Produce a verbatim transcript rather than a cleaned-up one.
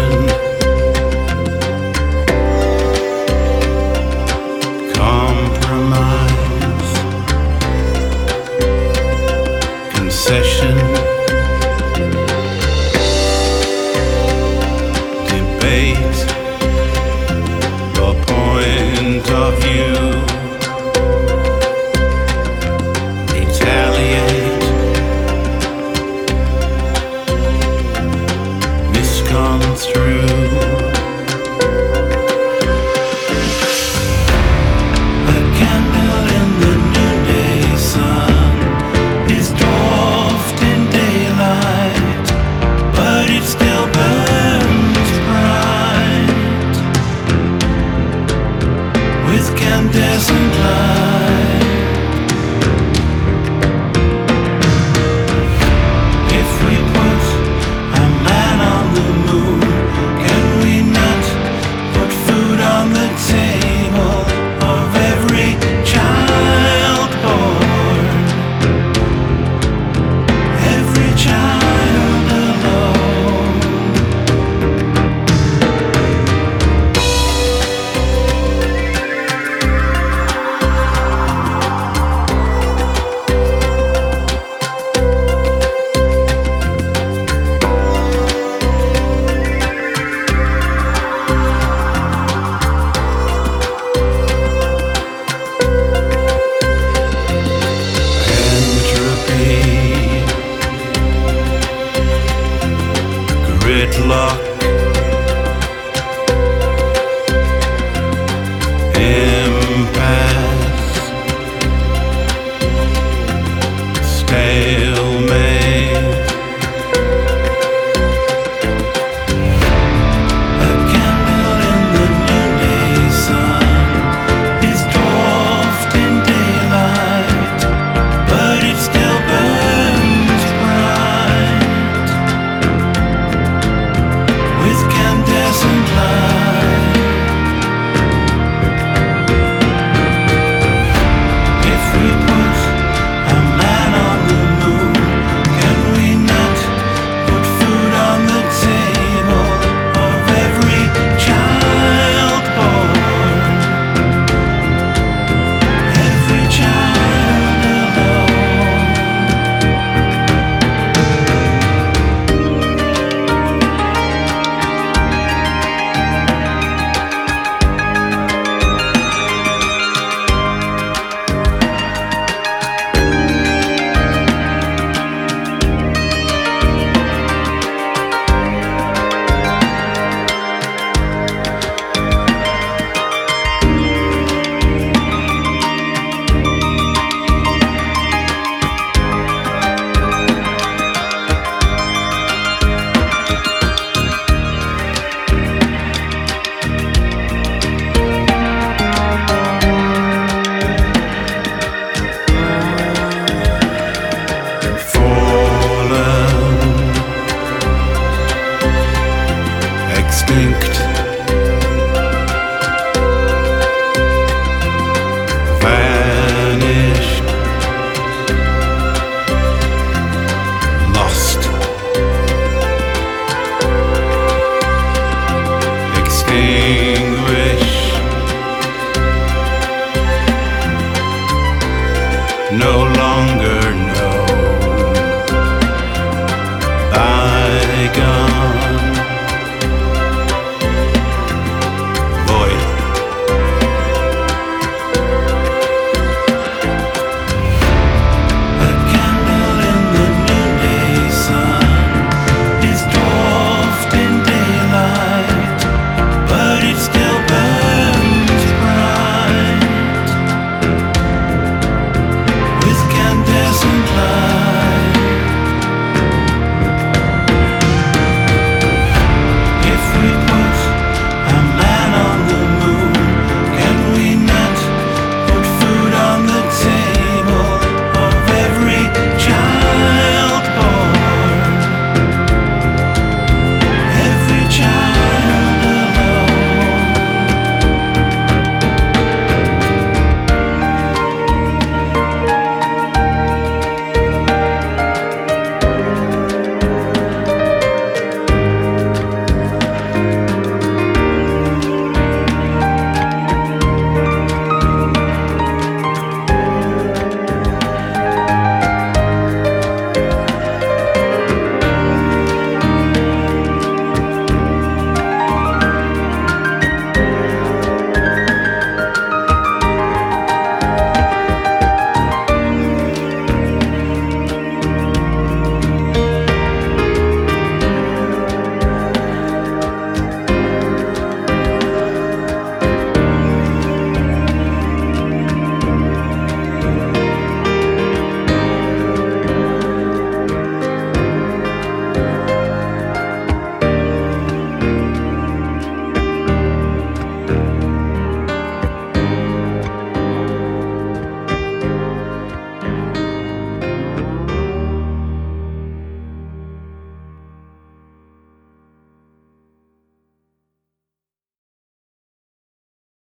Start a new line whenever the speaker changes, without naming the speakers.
compromise, concession, debate, your point of view, retaliate, misconstrue. Incandescent light. If we put a man on the moon, can we not put food on the table of every child born? Every child alone. Gridlock, impasse, stalemate, a candle in the noonday sun is dwarfed in daylight, but it still burns bright. Incandescent light. If we put a man on the moon, can we not put food on the table of every child born? Every child alone. Extinct